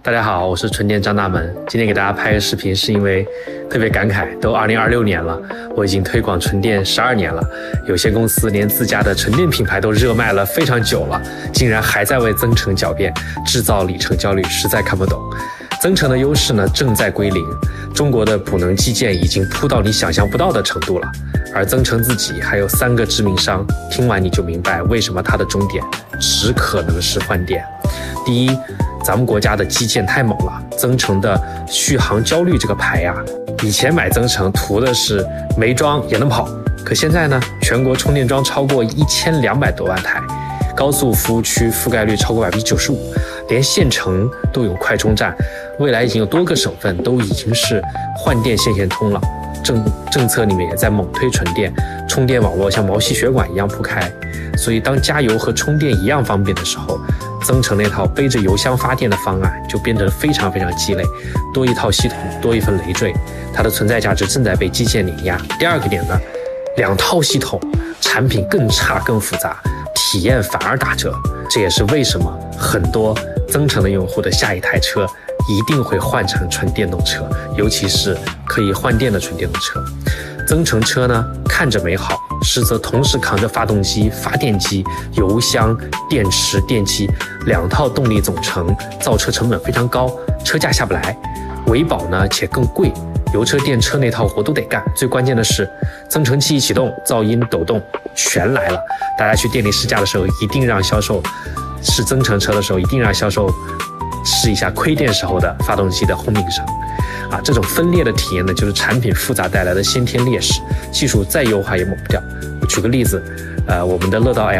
大家好，我是纯电张大门。今天给大家拍个视频，是因为特别感慨，都2026年了，我已经推广纯电12年了。有些公司连自家的纯电品牌都热卖了非常久了，竟然还在为增程狡辩，制造里程焦虑，实在看不懂。增程的优势呢，正在归零。中国的补能基建已经铺到你想象不到的程度了，而增程自己还有3个致命伤，听完你就明白为什么它的终点只可能是换电。第一，咱们国家的基建太猛了，增程的续航焦虑这个牌呀，以前买增程图的是没装也能跑，可现在呢，全国充电桩超过1200多万台，高速服务区覆盖率超过95%，连县城都有快充站，未来已经有多个省份都已经是换电线通了。政策里面也在猛推纯电，充电网络像毛细血管一样铺开，所以当加油和充电一样方便的时候，增程那套背着油箱发电的方案就变得非常鸡肋，多一套系统多一份累赘，它的存在价值正在被基建碾压。第二个点呢，2套系统，产品更差更复杂，体验反而打折，这也是为什么很多增程的用户的下一台车一定会换成纯电动车，尤其是可以换电的纯电动车。增程车呢，看着美好，实则同时扛着发动机、发电机、油箱、电池、电机2套动力总成，造车成本非常高，车价下不来，维保呢且更贵，油车电车那套活都得干。最关键的是，增程器一启动，噪音抖动全来了。大家去店里试驾的时候，一定让销售试增程车的时候，一定让销售试一下亏电时候的发动机的轰鸣声。这种分裂的体验呢，就是产品复杂带来的先天劣势，技术再优化也抹不掉。我举个例子，我们的乐道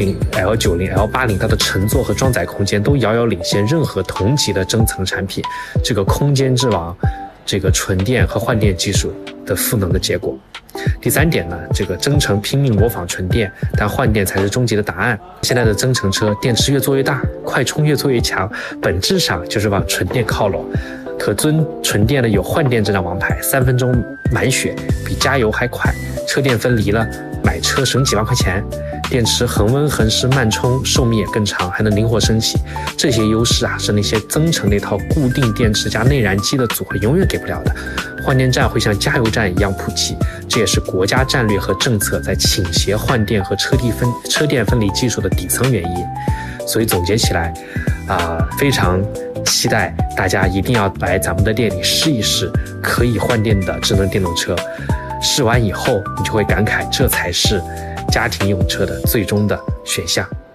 L60、L90、L80， 它的乘坐和装载空间都遥遥领先任何同级的增程产品，这个空间之王，这个纯电和换电技术的赋能的结果。第3点呢，这个增程拼命模仿纯电，但换电才是终极的答案。现在的增程车电池越做越大，快充越做越强，本质上就是往纯电靠拢。可尊纯电的有换电这张王牌，3分钟满血，比加油还快，车电分离了，买车省几万块钱，电池恒温恒湿慢充，寿命也更长，还能灵活升级。这些优势是那些增程那套固定电池加内燃机的组合永远给不了的。换电站会像加油站一样普及，这也是国家战略和政策在倾斜换电和车电分离技术的底层原因。所以总结起来，非常期待大家一定要来咱们的店里试一试可以换电的智能电动车，试完以后你就会感慨，这才是家庭用车的最终的选项。